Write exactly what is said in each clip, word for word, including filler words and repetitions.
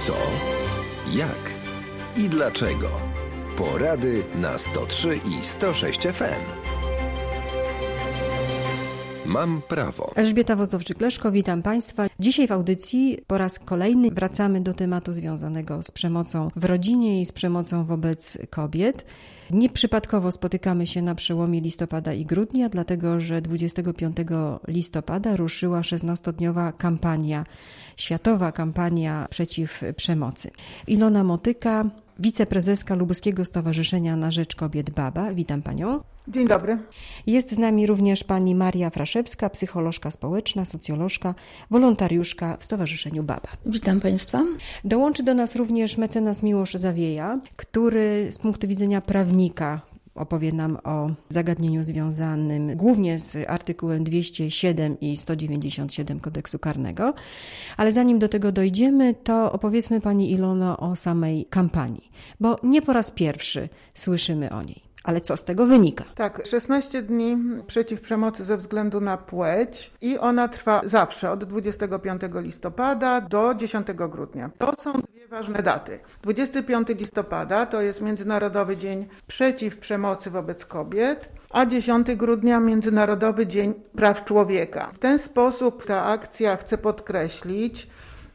Co, jak i dlaczego. Porady na sto trzy i sto sześć F M. Mam prawo. Elżbieta Wozowczyk-Leszko, witam Państwa. Dzisiaj w audycji po raz kolejny wracamy do tematu związanego z przemocą w rodzinie i z przemocą wobec kobiet. Nieprzypadkowo spotykamy się na przełomie listopada i grudnia, dlatego że dwudziestego piątego listopada ruszyła szesnastodniowa kampania, światowa kampania przeciw przemocy. Ilona Motyka, wiceprezeska Lubuskiego Stowarzyszenia na Rzecz Kobiet BABA. Witam Panią. Dzień dobry. Jest z nami również pani Maria Fraszewska, psycholożka społeczna, socjolożka, wolontariuszka w Stowarzyszeniu BABA. Witam Państwa. Dołączy do nas również mecenas Miłosz Zawieja, który z punktu widzenia prawnika opowie nam o zagadnieniu związanym głównie z artykułem dwieście siedem i sto dziewięćdziesiąt siedem Kodeksu Karnego. Ale zanim do tego dojdziemy, to opowiedzmy Pani Ilono o samej kampanii, bo nie po raz pierwszy słyszymy o niej. Ale co z tego wynika? Tak, szesnaście dni przeciw przemocy ze względu na płeć i ona trwa zawsze od dwudziestego piątego listopada do dziesiątego grudnia. To są dwie ważne daty. dwudziestego piątego listopada to jest Międzynarodowy Dzień Przeciw Przemocy wobec Kobiet, a dziesiątego grudnia Międzynarodowy Dzień Praw Człowieka. W ten sposób ta akcja chce podkreślić,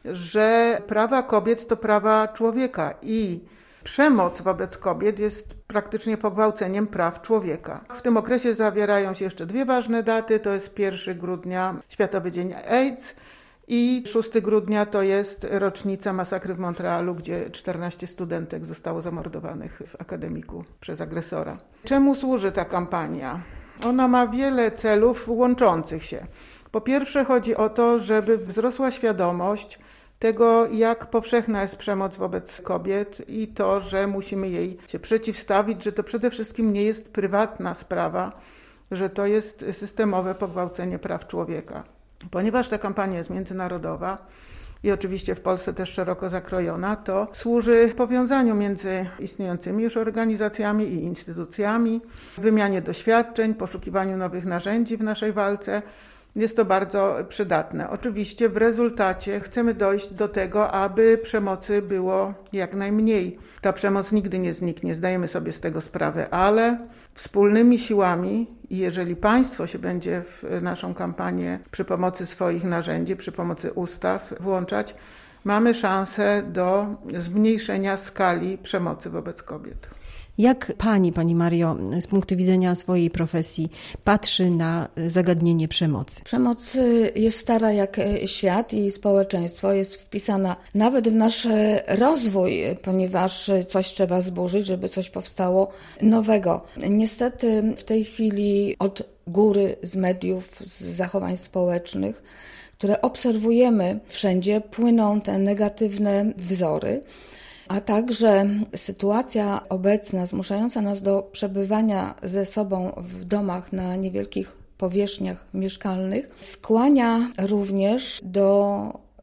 że prawa kobiet to prawa człowieka i przemoc wobec kobiet jest praktycznie pogwałceniem praw człowieka. W tym okresie zawierają się jeszcze dwie ważne daty, to jest pierwszego grudnia Światowy Dzień AIDS i szóstego grudnia to jest rocznica masakry w Montrealu, gdzie czternaście studentek zostało zamordowanych w akademiku przez agresora. Czemu służy ta kampania? Ona ma wiele celów łączących się. Po pierwsze chodzi o to, żeby wzrosła świadomość tego, jak powszechna jest przemoc wobec kobiet i to, że musimy jej się przeciwstawić, że to przede wszystkim nie jest prywatna sprawa, że to jest systemowe pogwałcenie praw człowieka. Ponieważ ta kampania jest międzynarodowa i oczywiście w Polsce też szeroko zakrojona, to służy powiązaniu między istniejącymi już organizacjami i instytucjami, wymianie doświadczeń, poszukiwaniu nowych narzędzi w naszej walce. Jest to bardzo przydatne. Oczywiście w rezultacie chcemy dojść do tego, aby przemocy było jak najmniej. Ta przemoc nigdy nie zniknie, zdajemy sobie z tego sprawę, ale wspólnymi siłami, jeżeli państwo się będzie w naszą kampanię przy pomocy swoich narzędzi, przy pomocy ustaw włączać, mamy szansę do zmniejszenia skali przemocy wobec kobiet. Jak Pani, Pani Mario, z punktu widzenia swojej profesji patrzy na zagadnienie przemocy? Przemoc jest stara jak świat i społeczeństwo, jest wpisana nawet w nasz rozwój, ponieważ coś trzeba zburzyć, żeby coś powstało nowego. Niestety w tej chwili od góry, z mediów, z zachowań społecznych, które obserwujemy wszędzie, płyną te negatywne wzory. A także sytuacja obecna zmuszająca nas do przebywania ze sobą w domach na niewielkich powierzchniach mieszkalnych skłania również do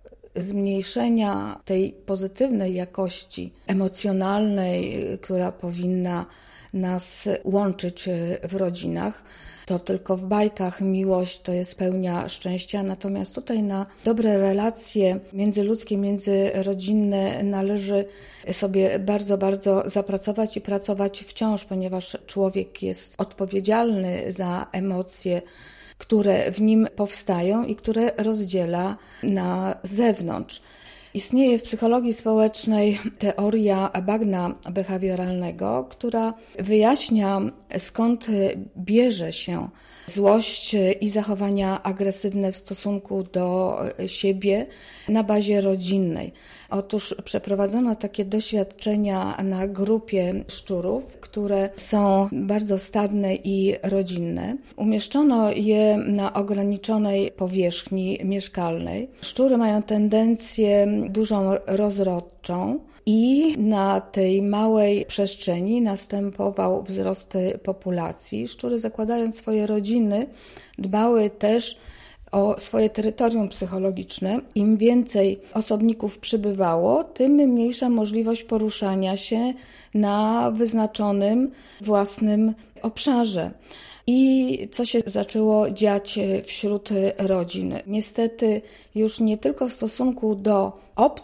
zmniejszenia tej pozytywnej jakości emocjonalnej, która powinna nas łączyć w rodzinach. To tylko w bajkach miłość to jest pełnia szczęścia, natomiast tutaj na dobre relacje międzyludzkie, międzyrodzinne należy sobie bardzo, bardzo zapracować i pracować wciąż, ponieważ człowiek jest odpowiedzialny za emocje, które w nim powstają i które rozdziela na zewnątrz. Istnieje w psychologii społecznej teoria bagna behawioralnego, która wyjaśnia, skąd bierze się złość i zachowania agresywne w stosunku do siebie na bazie rodzinnej. Otóż przeprowadzono takie doświadczenia na grupie szczurów, które są bardzo stadne i rodzinne. Umieszczono je na ograniczonej powierzchni mieszkalnej. Szczury mają tendencję dużą rozrodczą i na tej małej przestrzeni następował wzrost populacji. Szczury, zakładając swoje rodziny, dbały też o swoje terytorium psychologiczne. Im więcej osobników przybywało, tym mniejsza możliwość poruszania się na wyznaczonym własnym obszarze. I co się zaczęło dziać wśród rodzin? Niestety już nie tylko w stosunku do obcych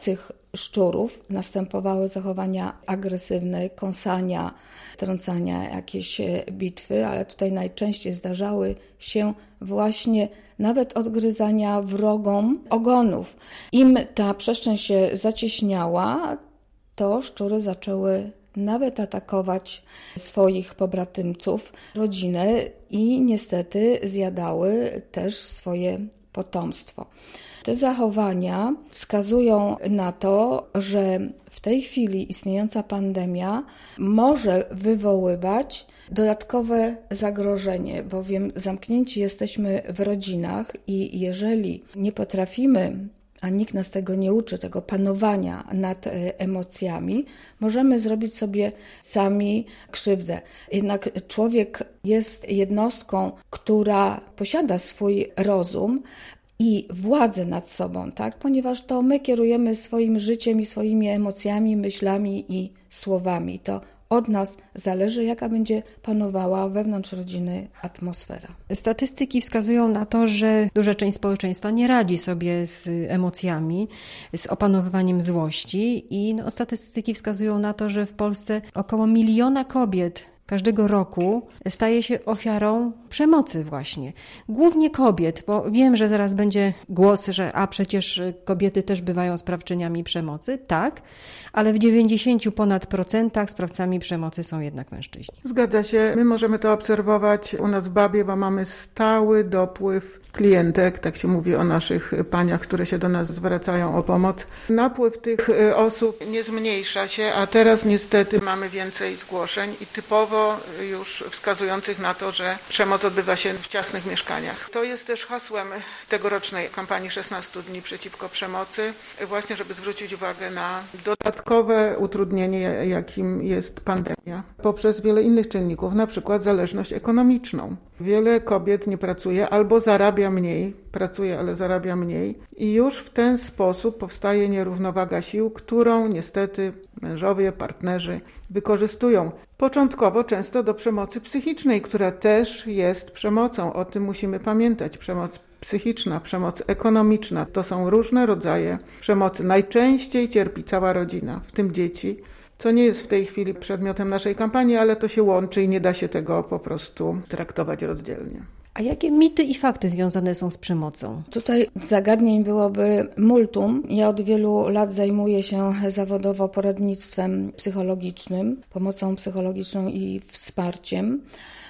szczurów następowały zachowania agresywne, kąsania, trącania, jakieś bitwy, ale tutaj najczęściej zdarzały się właśnie nawet odgryzania wrogom ogonów. Im ta przestrzeń się zacieśniała, to szczury zaczęły nawet atakować swoich pobratymców, rodzinę i niestety zjadały też swoje potomstwo. Te zachowania wskazują na to, że w tej chwili istniejąca pandemia może wywoływać dodatkowe zagrożenie, bowiem zamknięci jesteśmy w rodzinach i jeżeli nie potrafimy, a nikt nas tego nie uczy, tego panowania nad emocjami, możemy zrobić sobie sami krzywdę. Jednak człowiek jest jednostką, która posiada swój rozum i władzę nad sobą, tak? Ponieważ to my kierujemy swoim życiem i swoimi emocjami, myślami i słowami. To od nas zależy, jaka będzie panowała wewnątrz rodziny atmosfera. Statystyki wskazują na to, że duża część społeczeństwa nie radzi sobie z emocjami, z opanowywaniem złości i no, statystyki wskazują na to, że w Polsce około miliona kobiet każdego roku staje się ofiarą przemocy właśnie. Głównie kobiet, bo wiem, że zaraz będzie głos, że a przecież kobiety też bywają sprawczyniami przemocy. Tak, ale w dziewięćdziesięciu ponad procentach sprawcami przemocy są jednak mężczyźni. Zgadza się. My możemy to obserwować u nas w Babie, bo mamy stały dopływ klientek, tak się mówi o naszych paniach, które się do nas zwracają o pomoc. Napływ tych osób nie zmniejsza się, a teraz niestety mamy więcej zgłoszeń i typowo już wskazujących na to, że przemoc odbywa się w ciasnych mieszkaniach. To jest też hasłem tegorocznej kampanii szesnastu dni przeciwko przemocy, właśnie żeby zwrócić uwagę na dodatkowe utrudnienie, jakim jest pandemia, poprzez wiele innych czynników, na przykład zależność ekonomiczną. Wiele kobiet nie pracuje albo zarabia mniej, pracuje, ale zarabia mniej i już w ten sposób powstaje nierównowaga sił, którą niestety mężowie, partnerzy wykorzystują. Początkowo często do przemocy psychicznej, która też jest przemocą. O tym musimy pamiętać. Przemoc psychiczna, przemoc ekonomiczna to są różne rodzaje przemocy. Najczęściej cierpi cała rodzina, w tym dzieci, co nie jest w tej chwili przedmiotem naszej kampanii, ale to się łączy i nie da się tego po prostu traktować rozdzielnie. A jakie mity i fakty związane są z przemocą? Tutaj zagadnień byłoby multum. Ja od wielu lat zajmuję się zawodowo poradnictwem psychologicznym, pomocą psychologiczną i wsparciem.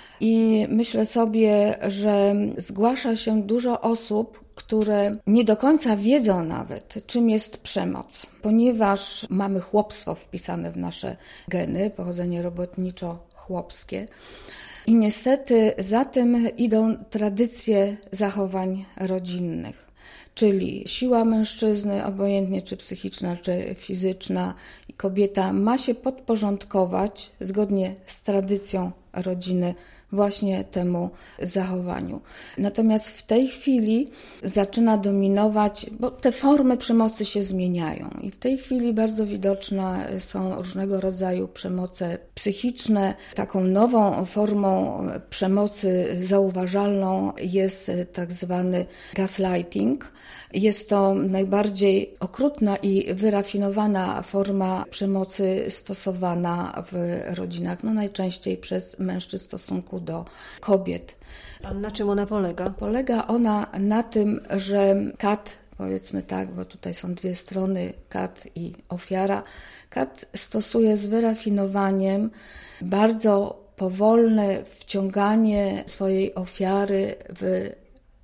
I myślę sobie, że zgłasza się dużo osób, które nie do końca wiedzą nawet, czym jest przemoc, ponieważ mamy chłopstwo wpisane w nasze geny, pochodzenie robotniczo-chłopskie. I niestety za tym idą tradycje zachowań rodzinnych, czyli siła mężczyzny, obojętnie czy psychiczna, czy fizyczna, i kobieta ma się podporządkować zgodnie z tradycją rodziny właśnie temu zachowaniu. Natomiast w tej chwili zaczyna dominować, bo te formy przemocy się zmieniają i w tej chwili bardzo widoczne są różnego rodzaju przemoce psychiczne. Taką nową formą przemocy zauważalną jest tak zwany gaslighting. Jest to najbardziej okrutna i wyrafinowana forma przemocy stosowana w rodzinach, no najczęściej przez mężczyzn w stosunku do kobiet. A na czym ona polega? Polega ona na tym, że kat, powiedzmy tak, bo tutaj są dwie strony, kat i ofiara, kat stosuje z wyrafinowaniem bardzo powolne wciąganie swojej ofiary w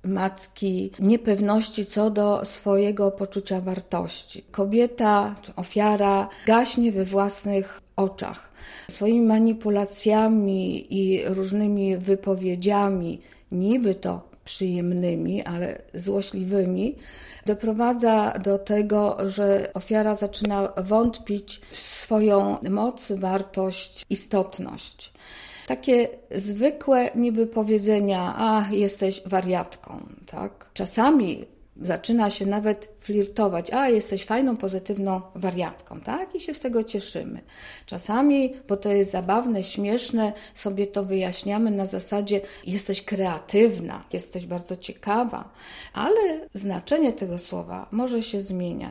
macki niepewności co do swojego poczucia wartości. Kobieta czy ofiara gaśnie we własnych oczach. Swoimi manipulacjami i różnymi wypowiedziami, niby to przyjemnymi, ale złośliwymi, doprowadza do tego, że ofiara zaczyna wątpić w swoją moc, wartość, istotność. Takie zwykłe niby powiedzenia, a jesteś wariatką, tak? Czasami zaczyna się nawet flirtować, a jesteś fajną, pozytywną wariatką, tak? I się z tego cieszymy. Czasami, bo to jest zabawne, śmieszne, sobie to wyjaśniamy na zasadzie jesteś kreatywna, jesteś bardzo ciekawa, ale znaczenie tego słowa może się zmieniać.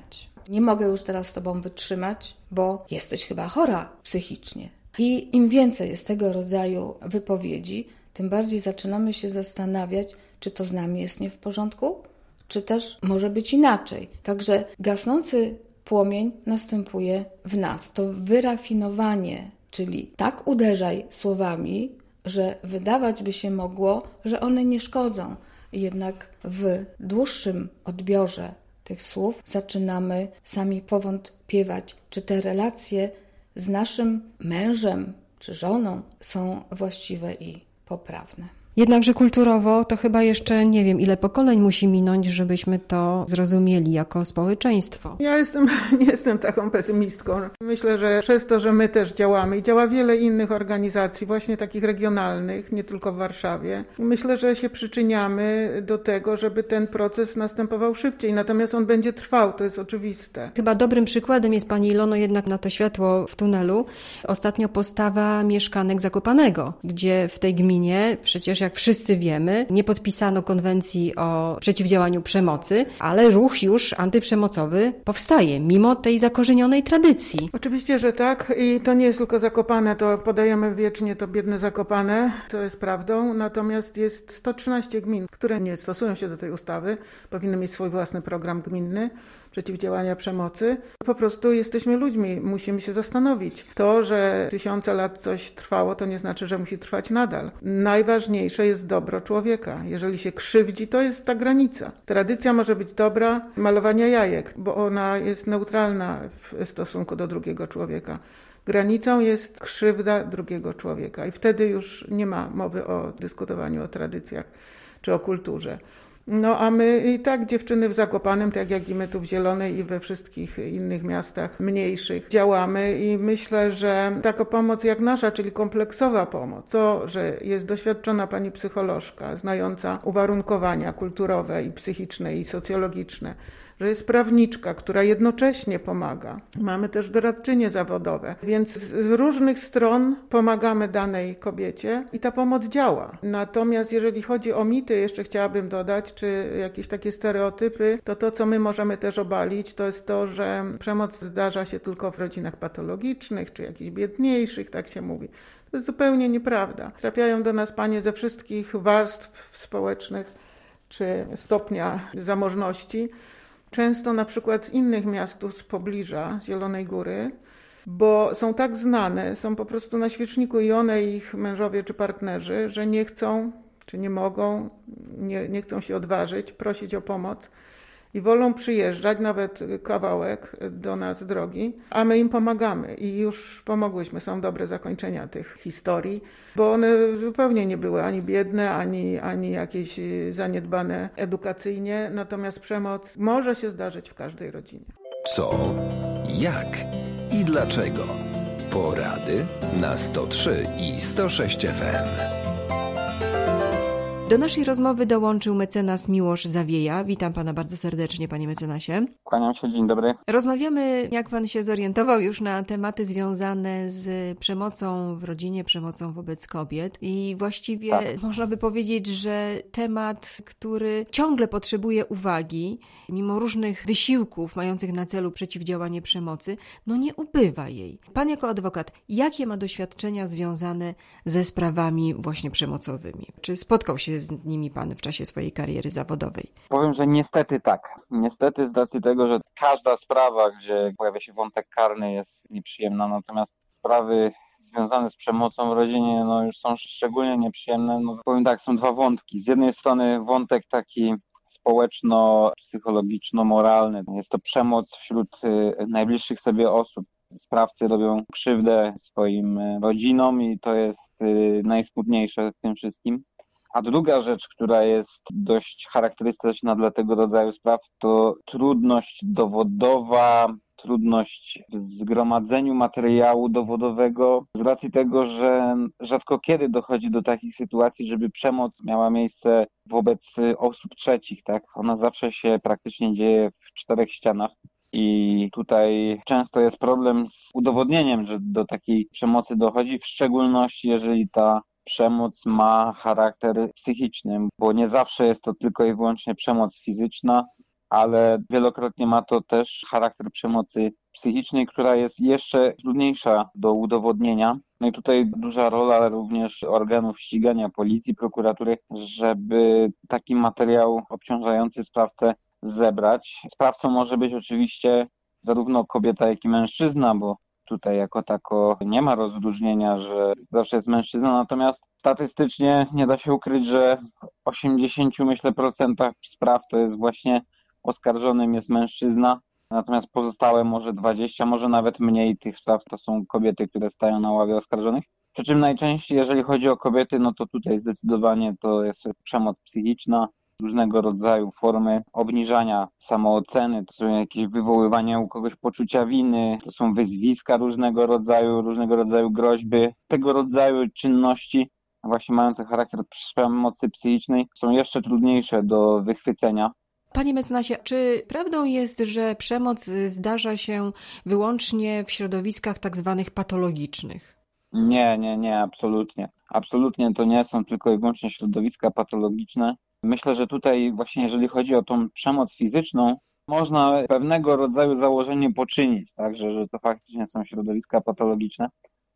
nie mogę już teraz z tobą wytrzymać, bo jesteś chyba chora psychicznie. I im więcej jest tego rodzaju wypowiedzi, tym bardziej zaczynamy się zastanawiać, czy to z nami jest nie w porządku, czy też może być inaczej. Także gasnący płomień następuje w nas. To wyrafinowanie, czyli tak uderzaj słowami, że wydawać by się mogło, że one nie szkodzą. Jednak w dłuższym odbiorze tych słów zaczynamy sami powątpiewać, czy te relacje z naszym mężem czy żoną są właściwe i poprawne. Jednakże kulturowo to chyba jeszcze nie wiem, ile pokoleń musi minąć, żebyśmy to zrozumieli jako społeczeństwo. Ja jestem, nie jestem taką pesymistką. Myślę, że przez to, że my też działamy i działa wiele innych organizacji, właśnie takich regionalnych, nie tylko w Warszawie, myślę, że się przyczyniamy do tego, żeby ten proces następował szybciej. Natomiast on będzie trwał, to jest oczywiste. Chyba dobrym przykładem jest pani Ilono jednak na to światło w tunelu. Ostatnio postawa mieszkanek Zakopanego, gdzie w tej gminie przecież jak wszyscy wiemy, nie podpisano konwencji o przeciwdziałaniu przemocy, ale ruch już antyprzemocowy powstaje, mimo tej zakorzenionej tradycji. Oczywiście, że tak i to nie jest tylko Zakopane, to podajemy wiecznie to biedne Zakopane, to jest prawdą, natomiast jest sto trzynaście gmin, które nie stosują się do tej ustawy, powinny mieć swój własny program gminny przeciwdziałania przemocy. Po prostu jesteśmy ludźmi, musimy się zastanowić. To, że tysiące lat coś trwało, to nie znaczy, że musi trwać nadal. Najważniejsze jest dobro człowieka. Jeżeli się krzywdzi, to jest ta granica. Tradycja może być dobra, malowania jajek, bo ona jest neutralna w stosunku do drugiego człowieka. Granicą jest krzywda drugiego człowieka i wtedy już nie ma mowy o dyskutowaniu o tradycjach czy o kulturze. No a my i tak dziewczyny w Zakopanem, tak jak i my tu w Zielonej i we wszystkich innych miastach mniejszych działamy i myślę, że taka pomoc jak nasza, czyli kompleksowa pomoc, to, że jest doświadczona pani psycholożka, znająca uwarunkowania kulturowe i psychiczne i socjologiczne, że jest prawniczka, która jednocześnie pomaga. Mamy też doradczynie zawodowe, więc z różnych stron pomagamy danej kobiecie i ta pomoc działa. Natomiast jeżeli chodzi o mity, jeszcze chciałabym dodać, czy jakieś takie stereotypy, to to, co my możemy też obalić, to jest to, że przemoc zdarza się tylko w rodzinach patologicznych, czy jakichś biedniejszych, tak się mówi. To jest zupełnie nieprawda. Trafiają do nas panie ze wszystkich warstw społecznych, czy stopnia zamożności, często na przykład z innych miast z pobliża Zielonej Góry, bo są tak znane, są po prostu na świeczniku i one, i ich mężowie czy partnerzy, że nie chcą, czy nie mogą, nie, nie chcą się odważyć, prosić o pomoc i wolą przyjeżdżać nawet kawałek do nas drogi, a my im pomagamy i już pomogłyśmy. Są dobre zakończenia tych historii, bo one zupełnie nie były ani biedne, ani, ani jakieś zaniedbane edukacyjnie, natomiast przemoc może się zdarzyć w każdej rodzinie. Co, jak i dlaczego? Porady na sto trzy i sto sześć F M. Do naszej rozmowy dołączył mecenas Miłosz Zawieja. Witam pana bardzo serdecznie, panie mecenasie. Kłaniam się, dzień dobry. Rozmawiamy, jak pan się zorientował, już na tematy związane z przemocą w rodzinie, przemocą wobec kobiet. I właściwie tak. Można by powiedzieć, że temat, który ciągle potrzebuje uwagi, mimo różnych wysiłków mających na celu przeciwdziałanie przemocy, no nie ubywa jej. Pan jako adwokat, jakie ma doświadczenia związane ze sprawami właśnie przemocowymi? Czy spotkał się z nimi pan w czasie swojej kariery zawodowej? Powiem, że niestety tak. Niestety z racji tego, że każda sprawa, gdzie pojawia się wątek karny, jest nieprzyjemna, natomiast sprawy związane z przemocą w rodzinie no już są szczególnie nieprzyjemne. No, powiem tak, są dwa wątki. Z jednej strony wątek taki społeczno-psychologiczno-moralny. Jest to przemoc wśród najbliższych sobie osób. Sprawcy robią krzywdę swoim rodzinom i to jest najsmutniejsze w tym wszystkim. A druga rzecz, która jest dość charakterystyczna dla tego rodzaju spraw, to trudność dowodowa, trudność w zgromadzeniu materiału dowodowego z racji tego, że rzadko kiedy dochodzi do takich sytuacji, żeby przemoc miała miejsce wobec osób trzecich, tak? Ona zawsze się praktycznie dzieje w czterech ścianach. I tutaj często jest problem z udowodnieniem, że do takiej przemocy dochodzi, w szczególności jeżeli ta przemoc ma charakter psychiczny, bo nie zawsze jest to tylko i wyłącznie przemoc fizyczna. ale wielokrotnie ma to też charakter przemocy psychicznej, która jest jeszcze trudniejsza do udowodnienia. No i tutaj duża rola również organów ścigania, policji, prokuratury, żeby taki materiał obciążający sprawcę zebrać. Sprawcą może być oczywiście zarówno kobieta, jak i mężczyzna, bo tutaj jako tako nie ma rozróżnienia, że zawsze jest mężczyzna, natomiast statystycznie nie da się ukryć, że w osiemdziesięciu myślę procentach spraw to jest właśnie oskarżonym jest mężczyzna, natomiast pozostałe może dwadzieścia, może nawet mniej tych spraw to są kobiety, które stają na ławie oskarżonych. Przy czym najczęściej, jeżeli chodzi o kobiety, no to tutaj zdecydowanie to jest przemoc psychiczna, różnego rodzaju formy obniżania samooceny, to są jakieś wywoływania u kogoś poczucia winy, to są wyzwiska różnego rodzaju, różnego rodzaju groźby. Tego rodzaju czynności, właśnie mające charakter przemocy psychicznej, są jeszcze trudniejsze do wychwycenia. Panie mecenasie, czy prawdą jest, że przemoc zdarza się wyłącznie w środowiskach tak zwanych patologicznych? Nie, nie, nie, absolutnie. Absolutnie to nie są tylko i wyłącznie środowiska patologiczne. Myślę, że tutaj właśnie jeżeli chodzi o tą przemoc fizyczną, można pewnego rodzaju założenie poczynić, tak, że, że to faktycznie są środowiska patologiczne.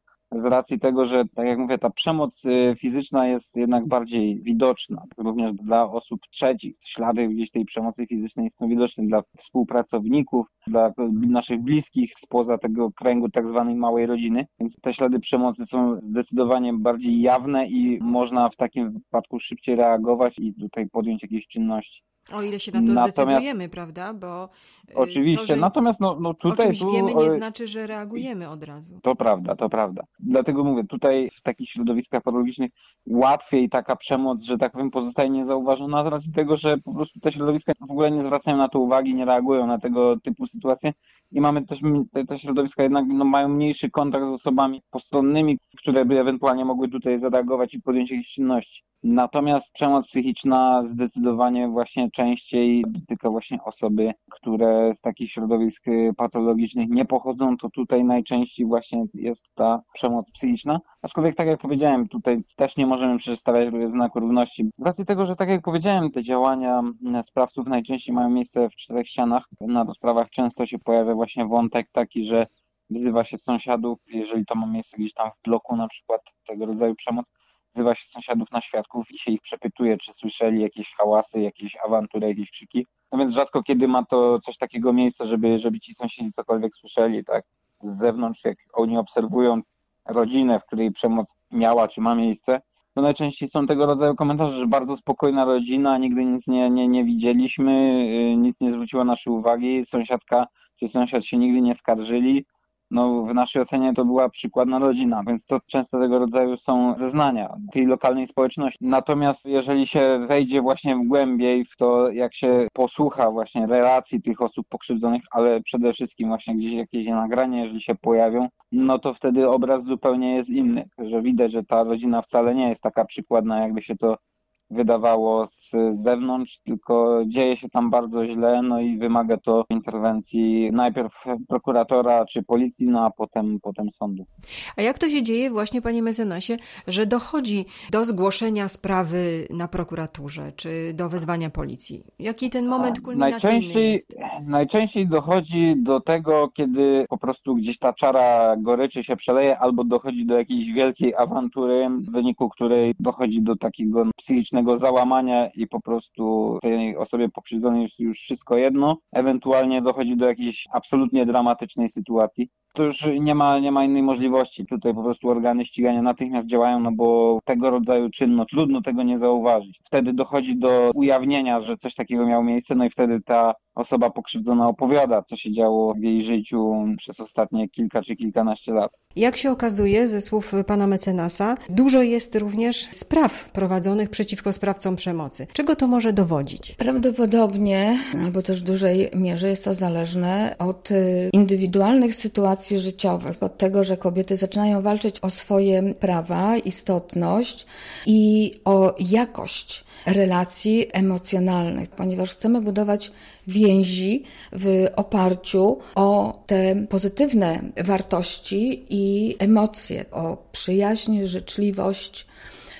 Z racji tego, że tak jak mówię, ta przemoc fizyczna jest jednak bardziej widoczna, również dla osób trzecich. Ślady gdzieś tej przemocy fizycznej są widoczne dla współpracowników, dla naszych bliskich spoza tego kręgu tak zwanej małej rodziny. Więc te ślady przemocy są zdecydowanie bardziej jawne i można w takim wypadku szybciej reagować i tutaj podjąć jakieś czynności. O ile się na to Natomiast, zdecydujemy, prawda? Bo oczywiście, to, że natomiast no, no tutaj... o czymś tu, wiemy, nie znaczy, że reagujemy od razu. To prawda, to prawda. Dlatego mówię, tutaj w takich środowiskach patologicznych łatwiej taka przemoc, że tak powiem, pozostaje niezauważona z racji tego, że po prostu te środowiska w ogóle nie zwracają na to uwagi, nie reagują na tego typu sytuacje i mamy też, te, te środowiska jednak no, mają mniejszy kontakt z osobami postronnymi, które by ewentualnie mogły tutaj zareagować i podjąć jakieś czynności. Natomiast przemoc psychiczna zdecydowanie właśnie częściej dotyka właśnie osoby, które z takich środowisk patologicznych nie pochodzą, to tutaj najczęściej właśnie jest ta przemoc psychiczna. Aczkolwiek tak jak powiedziałem, tutaj też nie możemy przedstawiać znaku równości. Z racji tego, że tak jak powiedziałem, te działania sprawców najczęściej mają miejsce w czterech ścianach. Na rozprawach często się pojawia właśnie wątek taki, że wzywa się sąsiadów, jeżeli to ma miejsce gdzieś tam w bloku, na przykład tego rodzaju przemoc, wzywa się sąsiadów na świadków i się ich przepytuje, czy słyszeli jakieś hałasy, jakieś awantury, jakieś krzyki. No więc rzadko kiedy ma to coś takiego miejsce, żeby, żeby ci sąsiedzi cokolwiek słyszeli, tak? Z zewnątrz, jak oni obserwują rodzinę, w której przemoc miała czy ma miejsce, to najczęściej są tego rodzaju komentarze, że bardzo spokojna rodzina, nigdy nic nie, nie, nie widzieliśmy, nic nie zwróciło naszej uwagi, sąsiadka czy sąsiad się nigdy nie skarżyli. No, w naszej ocenie to była przykładna rodzina, więc to często tego rodzaju są zeznania tej lokalnej społeczności. Natomiast jeżeli się wejdzie właśnie w głębiej w to, jak się posłucha właśnie relacji tych osób pokrzywdzonych, ale przede wszystkim właśnie gdzieś jakieś nagrania, jeżeli się pojawią, no to wtedy obraz zupełnie jest inny, że widać, że ta rodzina wcale nie jest taka przykładna, jakby się to wydawało z zewnątrz, tylko dzieje się tam bardzo źle, no i wymaga to interwencji najpierw prokuratora czy policji, no a potem, potem sądu. A jak to się dzieje właśnie, panie mecenasie, że dochodzi do zgłoszenia sprawy na prokuraturze, czy do wezwania policji? Jaki ten moment kulminacyjny najczęściej, jest? Najczęściej dochodzi do tego, kiedy po prostu gdzieś ta czara goryczy się przeleje, albo dochodzi do jakiejś wielkiej awantury, w wyniku której dochodzi do takiego psychicznego załamania i po prostu tej osobie pokrzywdzonej jest już wszystko jedno, ewentualnie dochodzi do jakiejś absolutnie dramatycznej sytuacji. To już nie ma, nie ma innej możliwości. Tutaj po prostu organy ścigania natychmiast działają, no bo tego rodzaju czyn, no trudno tego nie zauważyć. Wtedy dochodzi do ujawnienia, że coś takiego miało miejsce, no i wtedy ta osoba pokrzywdzona opowiada, co się działo w jej życiu przez ostatnie kilka czy kilkanaście lat. Jak się okazuje, ze słów pana mecenasa, dużo jest również spraw prowadzonych przeciwko sprawcom przemocy. Czego to może dowodzić? Prawdopodobnie, albo też w dużej mierze jest to zależne od indywidualnych sytuacji życiowych, od tego, że kobiety zaczynają walczyć o swoje prawa, istotność i o jakość relacji emocjonalnych, ponieważ chcemy budować więzi w oparciu o te pozytywne wartości i emocje, o przyjaźń, życzliwość,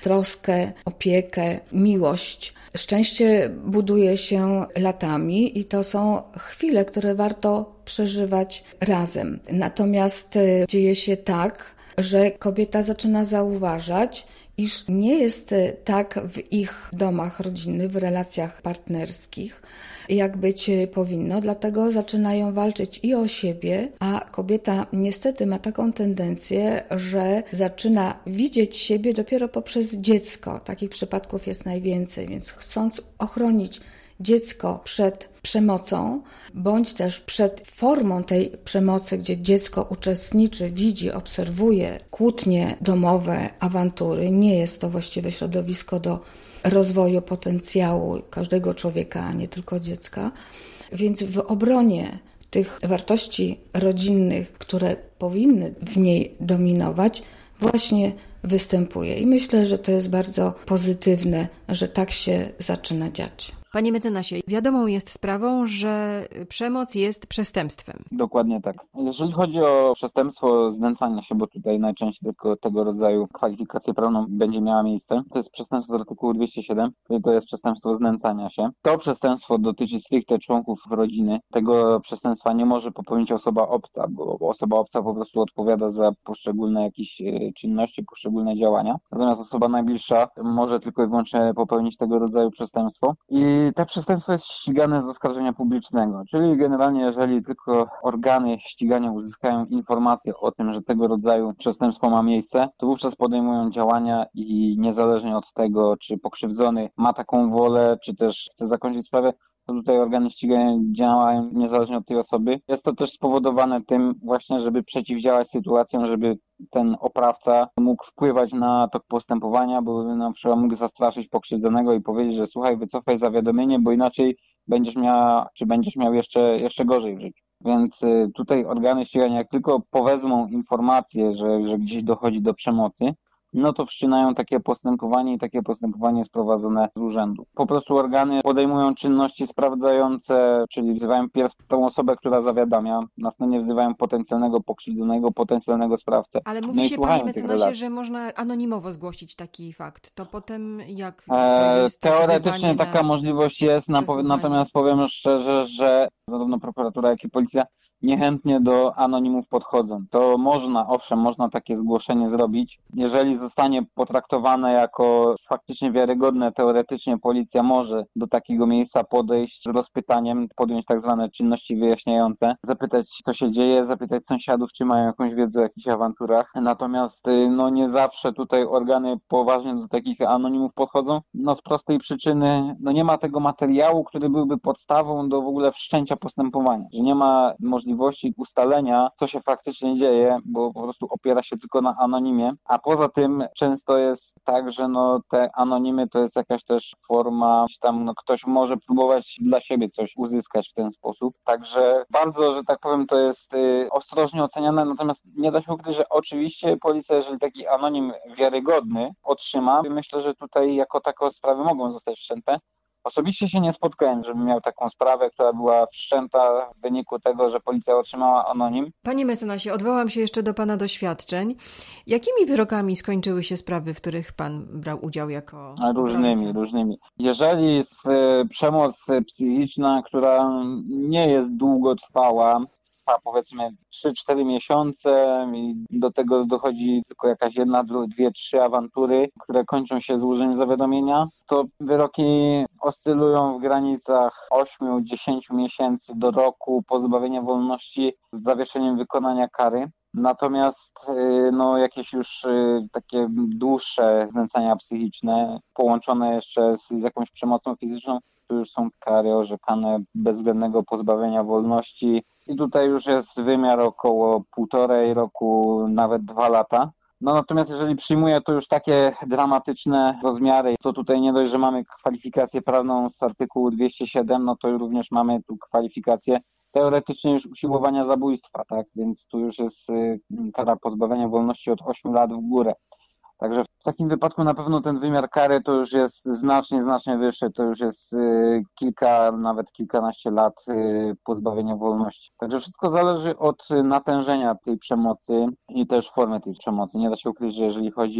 troskę, opiekę, miłość. Szczęście buduje się latami i to są chwile, które warto przeżywać razem. Natomiast dzieje się tak, że kobieta zaczyna zauważać, iż nie jest tak w ich domach rodzinnych, w relacjach partnerskich, jak być powinno, dlatego zaczynają walczyć i o siebie, a kobieta niestety ma taką tendencję, że zaczyna widzieć siebie dopiero poprzez dziecko. Takich przypadków jest najwięcej, więc chcąc ochronić dziecko przed przemocą, bądź też przed formą tej przemocy, gdzie dziecko uczestniczy, widzi, obserwuje kłótnie domowe, awantury. Nie jest to właściwe środowisko do rozwoju potencjału każdego człowieka, a nie tylko dziecka. Więc w obronie tych wartości rodzinnych, które powinny w niej dominować, właśnie występuje. I myślę, że to jest bardzo pozytywne, że tak się zaczyna dziać. Panie mecenasie, wiadomą jest sprawą, że przemoc jest przestępstwem. Dokładnie tak. Jeżeli chodzi o przestępstwo znęcania się, bo tutaj najczęściej tylko tego rodzaju kwalifikację prawną będzie miała miejsce, to jest przestępstwo z artykułu dwieście siedem, czyli to jest przestępstwo znęcania się. To przestępstwo dotyczy stricte członków rodziny. Tego przestępstwa nie może popełnić osoba obca, bo osoba obca po prostu odpowiada za poszczególne jakieś czynności, poszczególne działania. Natomiast osoba najbliższa może tylko i wyłącznie popełnić tego rodzaju przestępstwo. I I to przestępstwo jest ścigane z oskarżenia publicznego, czyli generalnie jeżeli tylko organy ścigania uzyskają informację o tym, że tego rodzaju przestępstwo ma miejsce, to wówczas podejmują działania i niezależnie od tego, czy pokrzywdzony ma taką wolę, czy też chce zakończyć sprawę, to tutaj organy ścigania działają niezależnie od tej osoby. Jest to też spowodowane tym właśnie, żeby przeciwdziałać sytuacjom, żeby ten oprawca mógł wpływać na tok postępowania, bo na przykład mógł zastraszyć pokrzywdzonego i powiedzieć, że słuchaj, wycofaj zawiadomienie, bo inaczej będziesz miała, czy będziesz miał jeszcze, jeszcze gorzej w życiu. Więc tutaj organy ścigania, jak tylko powezmą informację, że, że gdzieś dochodzi do przemocy, no to wszczynają takie postępowanie i takie postępowanie jest prowadzone z urzędu. Po prostu organy podejmują czynności sprawdzające, czyli wzywają pierw tą osobę, która zawiadamia, następnie wzywają potencjalnego pokrzywdzonego, potencjalnego sprawcę. Ale mówi no się, panie mecenasie, że można anonimowo zgłosić taki fakt. To potem jak to jest e, Teoretycznie taka możliwość jest, natomiast powiem szczerze, że zarówno prokuratura, jak i policja niechętnie do anonimów podchodzą. To można, owszem, można takie zgłoszenie zrobić. Jeżeli zostanie potraktowane jako faktycznie wiarygodne, teoretycznie policja może do takiego miejsca podejść z rozpytaniem, podjąć tak zwane czynności wyjaśniające, zapytać, co się dzieje, zapytać sąsiadów, czy mają jakąś wiedzę o jakichś awanturach. Natomiast no nie zawsze tutaj organy poważnie do takich anonimów podchodzą. No z prostej przyczyny, no nie ma tego materiału, który byłby podstawą do w ogóle wszczęcia postępowania. Że nie ma możliwości możliwości ustalenia, co się faktycznie dzieje, bo po prostu opiera się tylko na anonimie, a poza tym często jest tak, że no te anonimy to jest jakaś też forma, tam no ktoś może próbować dla siebie coś uzyskać w ten sposób, także bardzo, że tak powiem, to jest y, ostrożnie oceniane, natomiast nie da się ukryć, że oczywiście policja, jeżeli taki anonim wiarygodny otrzyma, myślę, że tutaj jako takie sprawy mogą zostać wszczęte. Osobiście się nie spotkałem, żebym miał taką sprawę, która była wszczęta w wyniku tego, że policja otrzymała anonim. Panie mecenasie, odwołam się jeszcze do pana doświadczeń. Jakimi wyrokami skończyły się sprawy, w których pan brał udział jako Różnymi, obrońca? różnymi. Jeżeli jest przemoc psychiczna, która nie jest długotrwała, trwa powiedzmy trzy cztery miesiące i do tego dochodzi tylko jakaś jedna, dwie, trzy awantury, które kończą się złożeniem zawiadomienia, to wyroki oscylują w granicach osiem do dziesięciu miesięcy do roku pozbawienia wolności z zawieszeniem wykonania kary. Natomiast no, jakieś już takie dłuższe znęcania psychiczne, połączone jeszcze z, z jakąś przemocą fizyczną, to już są kary orzekane bezwzględnego pozbawienia wolności i tutaj już jest wymiar około półtorej roku, nawet dwa lata. No natomiast jeżeli przyjmuje to już takie dramatyczne rozmiary, to tutaj nie dość, że mamy kwalifikację prawną z artykułu dwieście siedem, no to również mamy tu kwalifikację teoretycznie już usiłowania zabójstwa, tak? Więc tu już jest kara pozbawienia wolności od ośmiu lat w górę. Także w takim wypadku na pewno ten wymiar kary to już jest znacznie, znacznie wyższy, to już jest y, kilka, nawet kilkanaście lat y, pozbawienia wolności. Także wszystko zależy od natężenia tej przemocy i też formy tej przemocy. Nie da się ukryć, że jeżeli chodzi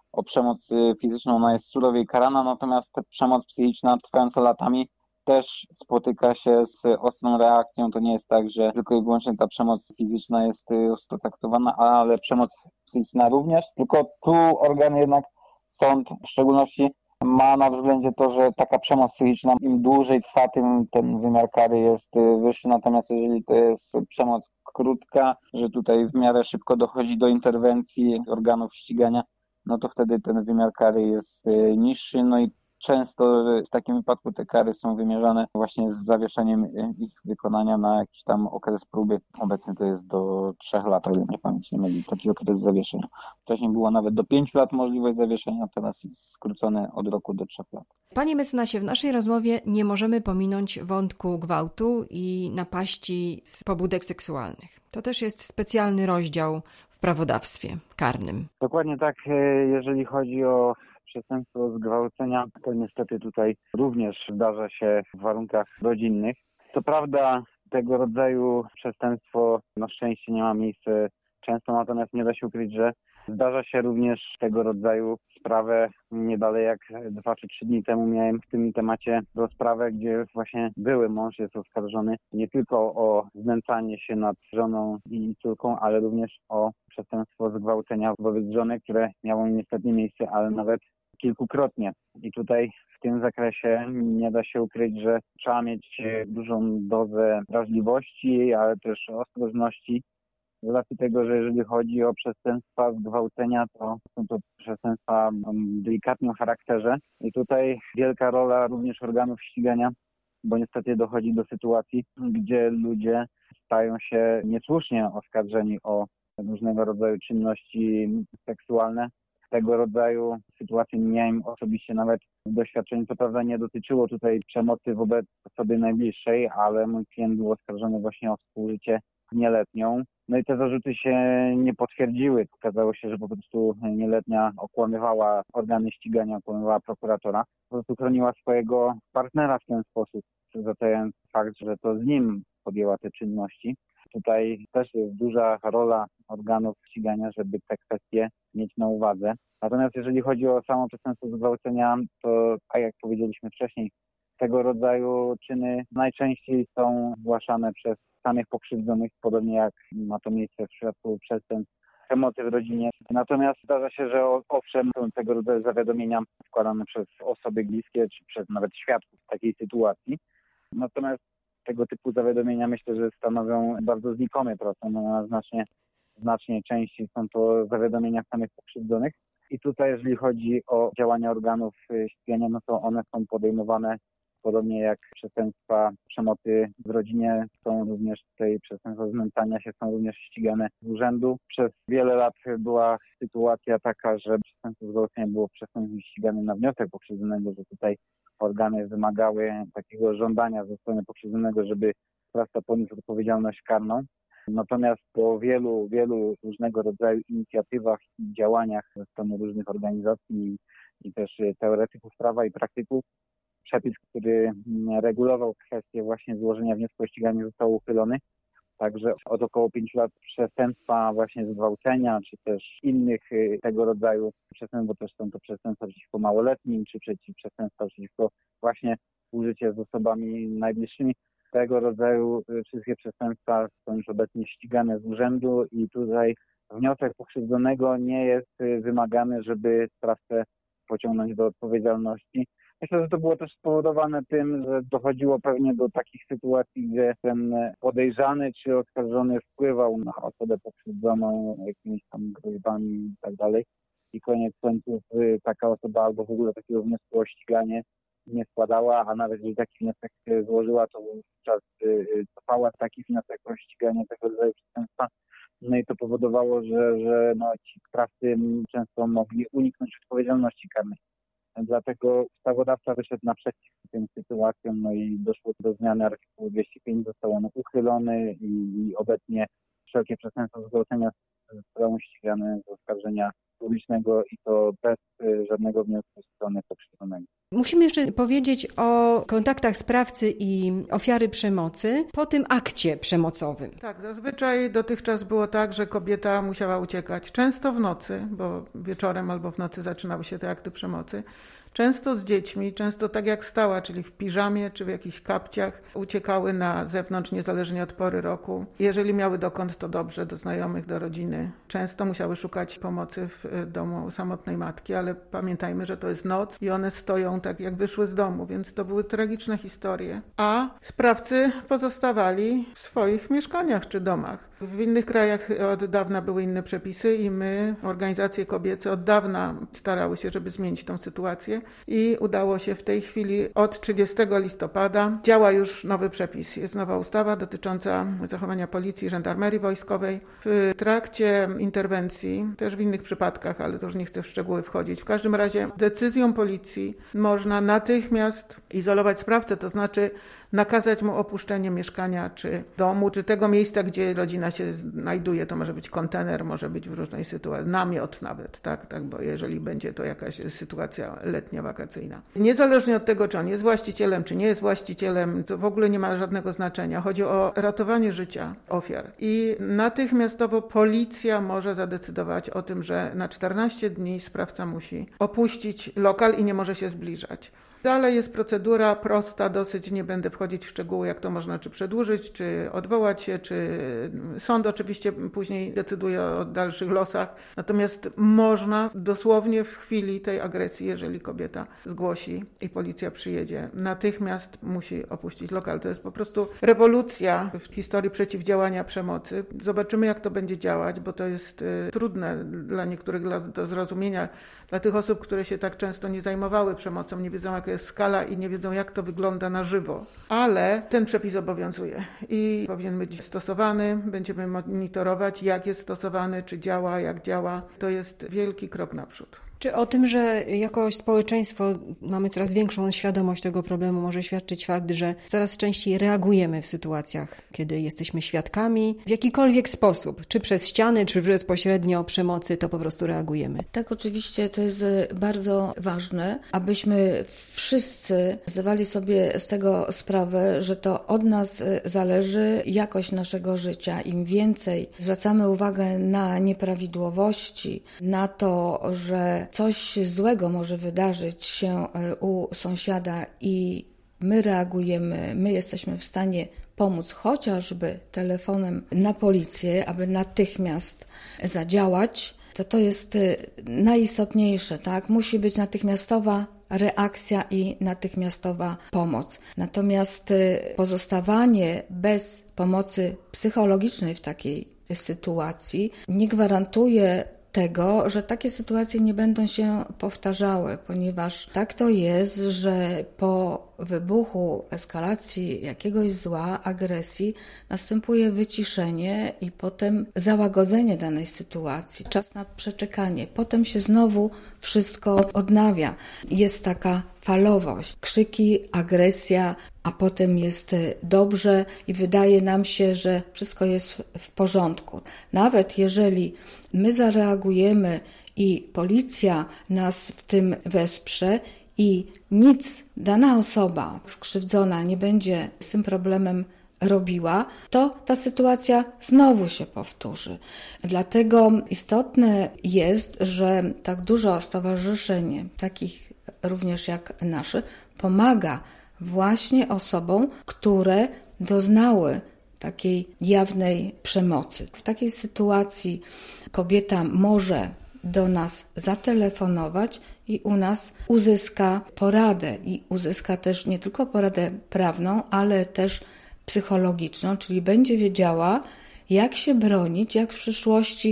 o przemoc fizyczną, ona jest surowiej karana, natomiast przemoc psychiczna trwająca latami też spotyka się z ostrą reakcją. To nie jest tak, że tylko i wyłącznie ta przemoc fizyczna jest ostro traktowana, ale przemoc psychiczna również, tylko tu organy jednak, sąd w szczególności, ma na względzie to, że taka przemoc psychiczna im dłużej trwa, tym ten wymiar kary jest wyższy, natomiast jeżeli to jest przemoc krótka, że tutaj w miarę szybko dochodzi do interwencji organów ścigania, no to wtedy ten wymiar kary jest niższy, no i często w takim wypadku te kary są wymierzane właśnie z zawieszeniem ich wykonania na jakiś tam okres próby. Obecnie to jest do trzech lat, o ile mnie pamięć nie myli, taki okres zawieszenia. Wcześniej było nawet do pięciu lat możliwość zawieszenia, teraz jest skrócone od roku do trzech lat. Panie mecenasie, w naszej rozmowie nie możemy pominąć wątku gwałtu i napaści z pobudek seksualnych. To też jest specjalny rozdział w prawodawstwie karnym. Dokładnie tak, jeżeli chodzi o przestępstwo zgwałcenia, to niestety tutaj również zdarza się w warunkach rodzinnych. Co prawda tego rodzaju przestępstwo na szczęście nie ma miejsca często, natomiast nie da się ukryć, że zdarza się również tego rodzaju sprawę. Nie dalej jak dwa czy trzy dni temu miałem w tym temacie rozprawę, gdzie właśnie były mąż jest oskarżony nie tylko o znęcanie się nad żoną i córką, ale również o przestępstwo zgwałcenia wobec żony, które miało niestety miejsce, ale nawet kilkukrotnie. I tutaj w tym zakresie nie da się ukryć, że trzeba mieć dużą dozę wrażliwości, ale też ostrożności. Z racji tego, że jeżeli chodzi o przestępstwa zgwałcenia, to są to przestępstwa o delikatnym charakterze. I tutaj wielka rola również organów ścigania, bo niestety dochodzi do sytuacji, gdzie ludzie stają się niesłusznie oskarżeni o różnego rodzaju czynności seksualne. Tego rodzaju sytuacje miałem osobiście nawet doświadczenie. Co prawda nie dotyczyło tutaj przemocy wobec osoby najbliższej, ale mój klient był oskarżony właśnie o współżycie z nieletnią. No i te zarzuty się nie potwierdziły. Okazało się, że po prostu nieletnia okłamywała organy ścigania, okłamywała prokuratora. Po prostu chroniła swojego partnera w ten sposób, zatając fakt, że to z nim podjęła te czynności. Tutaj też jest duża rola organów ścigania, żeby te kwestie mieć na uwadze. Natomiast jeżeli chodzi o samo przestępstwo zgwałcenia, to tak jak powiedzieliśmy wcześniej, tego rodzaju czyny najczęściej są zgłaszane przez samych pokrzywdzonych, podobnie jak ma to miejsce w przypadku przestępstw przemocy w rodzinie. Natomiast zdarza się, że owszem, są tego rodzaju zawiadomienia składane przez osoby bliskie, czy przez nawet świadków takiej sytuacji. Natomiast tego typu zawiadomienia myślę, że stanowią bardzo znikomy procent, no, znacznie, znacznie częściej są to zawiadomienia samych pokrzywdzonych. I tutaj, jeżeli chodzi o działania organów ścigania, no to one są podejmowane podobnie jak przestępstwa przemocy w rodzinie, są również tutaj przestępstwa znęcania się, są również ścigane z urzędu. Przez wiele lat była sytuacja taka, że przestępstwo zgwałcenia było przestępstwem ściganym na wniosek pokrzywdzonego, że tutaj organy wymagały takiego żądania ze strony pokrzywdzonego, żeby sprawca poniósł odpowiedzialność karną. Natomiast po wielu, wielu różnego rodzaju inicjatywach i działaniach ze strony różnych organizacji i też teoretyków prawa i praktyków, przepis, który regulował kwestię właśnie złożenia wniosku o ściganie, został uchylony. Także od około pięciu lat przestępstwa właśnie zgwałcenia, czy też innych tego rodzaju przestępstw, bo też są to przestępstwa przeciwko małoletnim, czy przestępstwa przeciwko właśnie współżycie z osobami najbliższymi. Tego rodzaju wszystkie przestępstwa są już obecnie ścigane z urzędu i tutaj wniosek pokrzywdzonego nie jest wymagany, żeby sprawcę pociągnąć do odpowiedzialności. Myślę, że to było też spowodowane tym, że dochodziło pewnie do takich sytuacji, gdzie ten podejrzany czy oskarżony wpływał na osobę pokrzywdzoną jakimiś tam groźbami i tak dalej. I koniec końców taka osoba albo w ogóle takiego wniosku o ściganie nie składała, a nawet jeżeli taki wniosek złożyła, to wówczas cofała taki wniosek o ściganie tego rodzaju przestępstwa. No i to powodowało, że, że no, ci sprawcy często mogli uniknąć odpowiedzialności karnej. Dlatego ustawodawca wyszedł naprzeciw tym sytuacjom, no i doszło do zmiany artykułu dwieście pięć, został on uchylony i, i obecnie wszelkie przestępstwa zgwałcenia są ścigane z oskarżenia publicznego i to bez żadnego wniosku ze strony pokrzywdzonego. Musimy jeszcze powiedzieć o kontaktach sprawcy i ofiary przemocy po tym akcie przemocowym. Tak, zazwyczaj dotychczas było tak, że kobieta musiała uciekać często w nocy, bo wieczorem albo w nocy zaczynały się te akty przemocy. Często z dziećmi, często tak jak stała, czyli w piżamie czy w jakichś kapciach, uciekały na zewnątrz niezależnie od pory roku. Jeżeli miały dokąd, to dobrze, do znajomych, do rodziny. Często musiały szukać pomocy w domu samotnej matki, ale pamiętajmy, że to jest noc i one stoją tak jak wyszły z domu, więc to były tragiczne historie. A sprawcy pozostawali w swoich mieszkaniach czy domach. W innych krajach od dawna były inne przepisy i my, organizacje kobiece, od dawna starały się, żeby zmienić tą sytuację i udało się w tej chwili od trzydziestego listopada. Działa już nowy przepis. Jest nowa ustawa dotycząca zachowania policji i żandarmerii wojskowej. W trakcie interwencji, też w innych przypadkach, ale to już nie chcę w szczegóły wchodzić, w każdym razie decyzją policji można natychmiast izolować sprawcę, to znaczy nakazać mu opuszczenie mieszkania, czy domu, czy tego miejsca, gdzie rodzina się znajduje. To może być kontener, może być w różnej sytuacji, namiot nawet, tak, tak, bo jeżeli będzie to jakaś sytuacja letnia, wakacyjna. Niezależnie od tego, czy on jest właścicielem, czy nie jest właścicielem, to w ogóle nie ma żadnego znaczenia. Chodzi o ratowanie życia ofiar. I natychmiastowo policja może zadecydować o tym, że na czternaście dni sprawca musi opuścić lokal i nie może się zbliżać. Dalej jest procedura prosta, dosyć, nie będę wchodzić w szczegóły, jak to można czy przedłużyć, czy odwołać się, czy sąd oczywiście później decyduje o dalszych losach. Natomiast można dosłownie w chwili tej agresji, jeżeli kobieta zgłosi i policja przyjedzie, natychmiast musi opuścić lokal. To jest po prostu rewolucja w historii przeciwdziałania przemocy. Zobaczymy, jak to będzie działać, bo to jest trudne dla niektórych do zrozumienia, dla tych osób, które się tak często nie zajmowały przemocą, nie wiedzą, jaka jest skala i nie wiedzą, jak to wygląda na żywo. Ale ten przepis obowiązuje i powinien być stosowany. Będziemy monitorować, jak jest stosowany, czy działa, jak działa. To jest wielki krok naprzód. Czy o tym, że jako społeczeństwo mamy coraz większą świadomość tego problemu, może świadczyć fakt, że coraz częściej reagujemy w sytuacjach, kiedy jesteśmy świadkami w jakikolwiek sposób, czy przez ściany, czy bezpośrednio przemocy, to po prostu reagujemy? Tak, oczywiście to jest bardzo ważne, abyśmy wszyscy zdawali sobie z tego sprawę, że to od nas zależy jakość naszego życia. Im więcej zwracamy uwagę na nieprawidłowości, na to, że coś złego może wydarzyć się u sąsiada i my reagujemy, my jesteśmy w stanie pomóc chociażby telefonem na policję, aby natychmiast zadziałać, to to jest najistotniejsze, tak? Musi być natychmiastowa reakcja i natychmiastowa pomoc. Natomiast pozostawanie bez pomocy psychologicznej w takiej sytuacji nie gwarantuje tego, że takie sytuacje nie będą się powtarzały, ponieważ tak to jest, że po wybuchu, eskalacji jakiegoś zła, agresji następuje wyciszenie i potem załagodzenie danej sytuacji, czas na przeczekanie. Potem się znowu wszystko odnawia. Jest taka falowość, krzyki, agresja, a potem jest dobrze i wydaje nam się, że wszystko jest w porządku. Nawet jeżeli my zareagujemy i policja nas w tym wesprze i nic dana osoba skrzywdzona nie będzie z tym problemem robiła, to ta sytuacja znowu się powtórzy. Dlatego istotne jest, że tak dużo stowarzyszeń, takich również jak nasze, pomaga właśnie osobom, które doznały takiej jawnej przemocy. W takiej sytuacji kobieta może do nas zatelefonować i u nas uzyska poradę i uzyska też nie tylko poradę prawną, ale też psychologiczną, czyli będzie wiedziała, jak się bronić, jak w przyszłości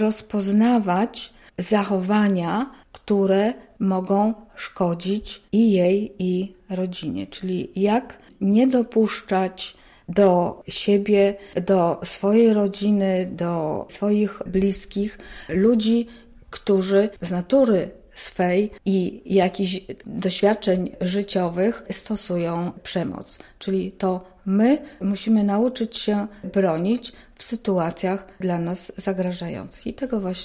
rozpoznawać zachowania, które mogą szkodzić i jej, i rodzinie, czyli jak nie dopuszczać do siebie, do swojej rodziny, do swoich bliskich ludzi, którzy z natury swej i jakichś doświadczeń życiowych stosują przemoc. Czyli to my musimy nauczyć się bronić w sytuacjach dla nas zagrażających. I tego właśnie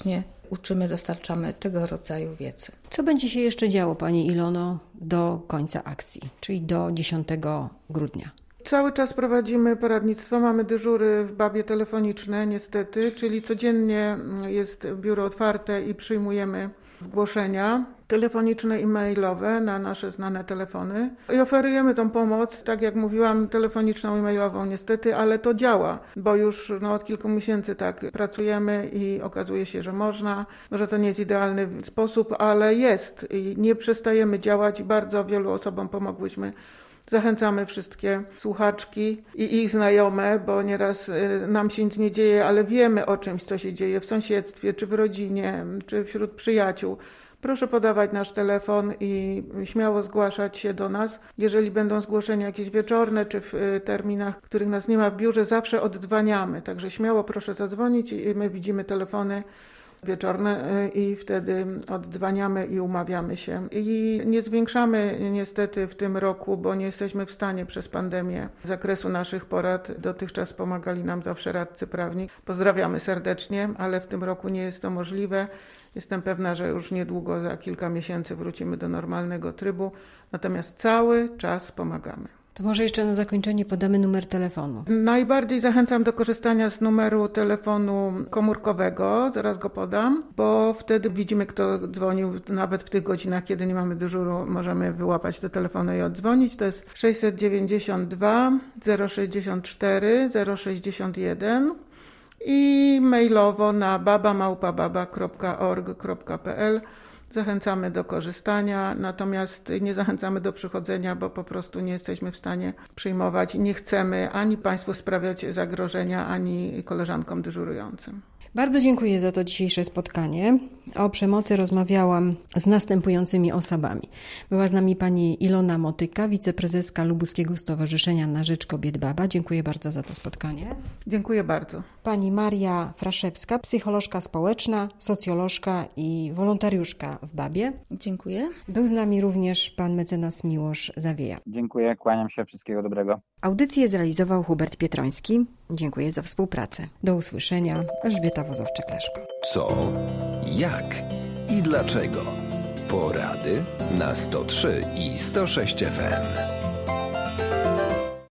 uczymy, dostarczamy tego rodzaju wiedzy. Co będzie się jeszcze działo, Pani Ilono, do końca akcji, czyli do dziesiątego grudnia? Cały czas prowadzimy poradnictwo, mamy dyżury w Babie telefoniczne niestety, czyli codziennie jest biuro otwarte i przyjmujemy zgłoszenia telefoniczne i mailowe na nasze znane telefony i oferujemy tą pomoc, tak jak mówiłam, telefoniczną i mailową niestety, ale to działa, bo już no, od kilku miesięcy tak pracujemy i okazuje się, że można, że to nie jest idealny sposób, ale jest i nie przestajemy działać i bardzo wielu osobom pomogłyśmy. Zachęcamy wszystkie słuchaczki i ich znajome, bo nieraz nam się nic nie dzieje, ale wiemy o czymś, co się dzieje w sąsiedztwie, czy w rodzinie, czy wśród przyjaciół. Proszę podawać nasz telefon i śmiało zgłaszać się do nas. Jeżeli będą zgłoszenia jakieś wieczorne, czy w terminach, których nas nie ma w biurze, zawsze oddzwaniamy. Także śmiało proszę zadzwonić i my widzimy telefony wieczorne i wtedy oddzwaniamy i umawiamy się. I nie zwiększamy niestety w tym roku, bo nie jesteśmy w stanie przez pandemię zakresu naszych porad. Dotychczas pomagali nam zawsze radcy prawni. Pozdrawiamy serdecznie, ale w tym roku nie jest to możliwe. Jestem pewna, że już niedługo, za kilka miesięcy wrócimy do normalnego trybu. Natomiast cały czas pomagamy. To może jeszcze na zakończenie podamy numer telefonu. Najbardziej zachęcam do korzystania z numeru telefonu komórkowego, zaraz go podam, bo wtedy widzimy, kto dzwonił, nawet w tych godzinach, kiedy nie mamy dyżuru, możemy wyłapać te telefony i oddzwonić. To jest sześćset dziewięćdziesiąt dwa zero sześćdziesiąt cztery zero sześćdziesiąt jeden i mailowo na baba małpa baba kropka org kropka p l. Zachęcamy do korzystania, natomiast nie zachęcamy do przychodzenia, bo po prostu nie jesteśmy w stanie przyjmować i nie chcemy ani Państwu sprawiać zagrożenia, ani koleżankom dyżurującym. Bardzo dziękuję za to dzisiejsze spotkanie. O przemocy rozmawiałam z następującymi osobami. Była z nami pani Ilona Motyka, wiceprezeska Lubuskiego Stowarzyszenia na Rzecz Kobiet Baba. Dziękuję bardzo za to spotkanie. Dziękuję bardzo. Pani Maria Fraszewska, psycholożka społeczna, socjolożka i wolontariuszka w Babie. Dziękuję. Był z nami również pan mecenas Miłosz Zawieja. Dziękuję, kłaniam się, wszystkiego dobrego. Audycję zrealizował Hubert Pietroński. Dziękuję za współpracę. Do usłyszenia. Elżbieta Wozowczyk-Leszko. Co, jak i dlaczego? Porady na sto trzy i sto sześć F M.